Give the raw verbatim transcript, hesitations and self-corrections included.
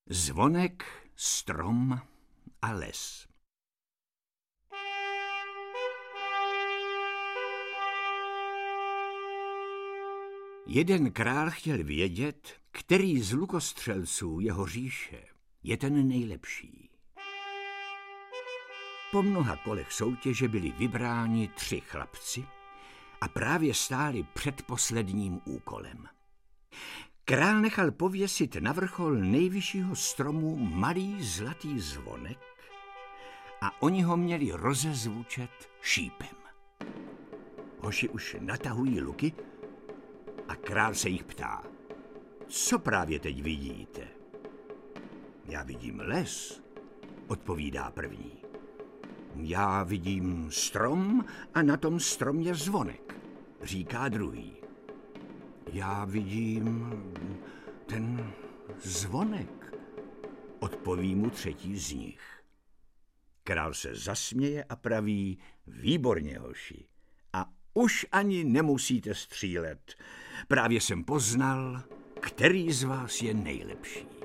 Zvonek, strom a les. Jeden král chtěl vědět, který z lukostřelců jeho říše je ten nejlepší. Po mnoha kolech soutěže byli vybráni tři chlapci a právě stáli před posledním úkolem. Král nechal pověsit na vrchol nejvyššího stromu malý zlatý zvonek a oni ho měli rozezvučet šípem. Hoši už natahují luky a král se jich ptá: co právě teď vidíte? Já vidím les, odpovídá první. Já vidím strom a na tom stromě zvonek, říká druhý. Já vidím ten zvonek, odpoví mu třetí z nich. Král se zasměje a praví: výborně, hoši, a už ani nemusíte střílet. Právě jsem poznal, který z vás je nejlepší.